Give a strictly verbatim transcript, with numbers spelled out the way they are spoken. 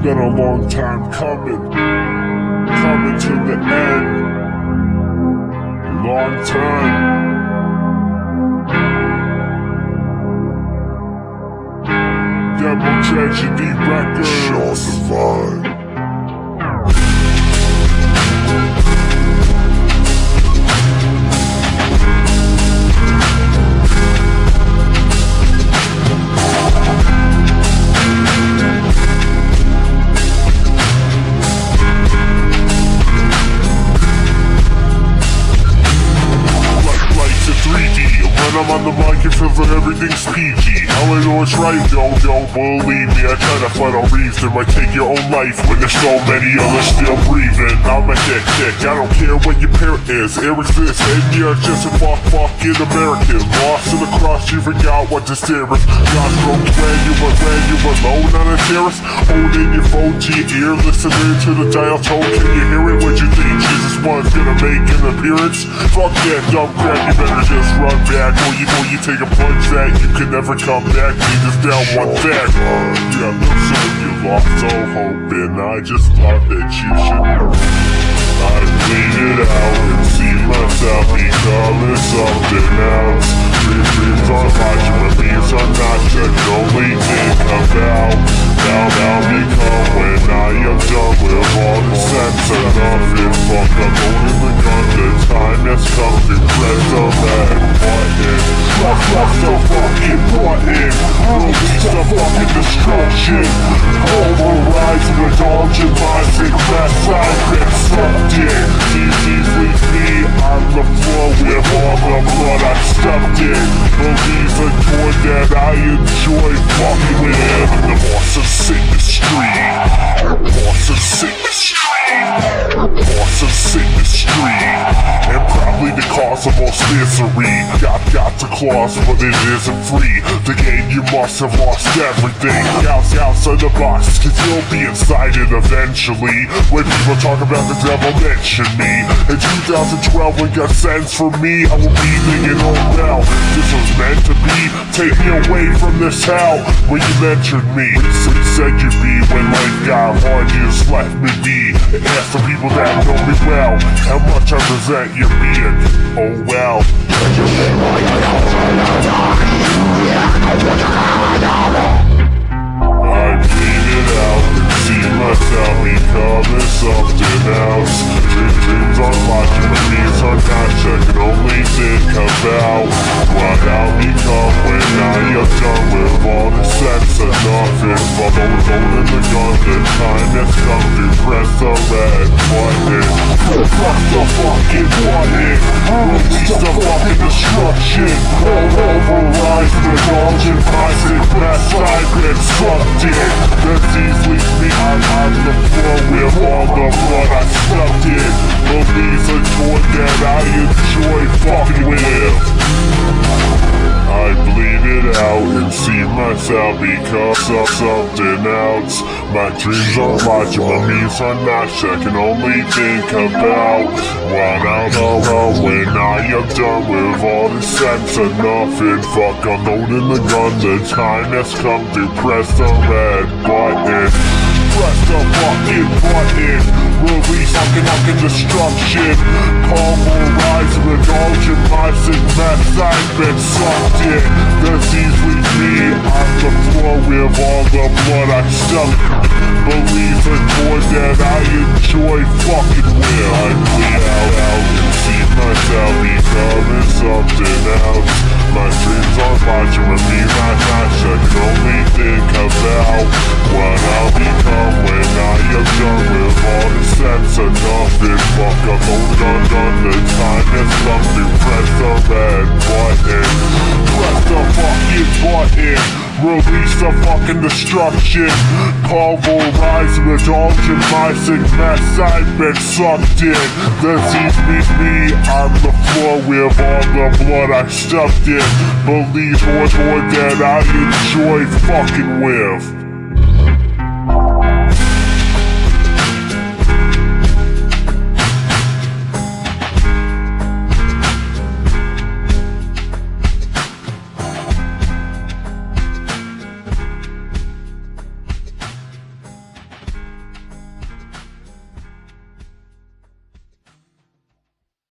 been a long time coming, coming to the end. Long time. Devil Tragedy Records. Sean Divine. I'm on the mic, it feels like everything's P G. How I know it's right, don't, don't believe me. I try to find a reason, might take your own life when there's so many others still breathing. I'm a dick, dick, I don't care what your parent is. It exists, and you're just a fuck, fucking American. Lost in the cross, you forgot what this is. God's broke when you were, when you were alone on a terrace. Holding your phone to your ear, listening to the dial tone. Can you hear it? What you think Jesus was gonna make an appearance? Fuck that dumb crap, you better just run back. Or you know you take a plunge that you can never come back. Jesus down one back. Yeah, look, so you lost all hope, and I just thought that you should know. I bleed it out and see myself becoming something else. Dreams, dreams are watching, but these are not just only think about. Now, now become when I am done with all the sense of nothing. Fuck, I'm holding the gun, the time has come to press the red button. Fuck, fuck the fucking button. Release the fucking destruction. Pulverize and indulge in my success. I've been sucked in. These leave me on the floor with all the blood I stuffed in. Believe the joy that I enjoy fucking with. The boss of sickness street. Boss of sickness street. Boss of sickness street. And probably the cause of most misery. Got, got the claws, but it isn't free. The game, you must have lost everything. Out, outside the box, cause you'll be inside it eventually. When people talk about the devil, mention me. In two thousand twelve, when God sends for me, I will be thinking, oh now, this was meant to be. Take me away from this hell. When you mentioned me, you said you'd be. When life got hard, you just left me be. And ask the people that know me well, how much I resent you being. Oh well. I bleed it out and see myself becoming something else. Dream, dreams are watching, but these are not I can only think about what I'll become when I am done with all the sense of nothing. But holding the gun, the time has come to press the red button. Fuck the fucking button. Release the fucking destruction. Pulverize and indulge in my sickness. I've been sucked in. Disease leaves me on, on the floor with all the blood I stuffed in. Believe the joy that I enjoy fucking with. I bleed it out and see myself become so, something else. My dreams are watching, my means are not. I can only think about what I'll know when I am done with all the sense of nothing. Fuck, I'm holding the gun, the time has come to press the red button. Press the fucking button. Release fucking fucking destruction. Pulverize and indulge in my sickness. I've been sucked in. Disease leaves me on the floor with all the blood I stuffed. Believe the joy that I enjoy fucking with. I bleed out, out and see myself becoming something else. My dreams are watching with me, not nice. I can only think about what I'll become when I am done with all the sense of nothing. Fuck, I'm holding on, on the time has come to press the red button. Press the fucking button. Release the fucking destruction. Pulverize and indulge in my sickness. I've been sucked in. Disease meets me on the floor with all the blood I stuffed in. Believe more, more that I enjoy fucking with.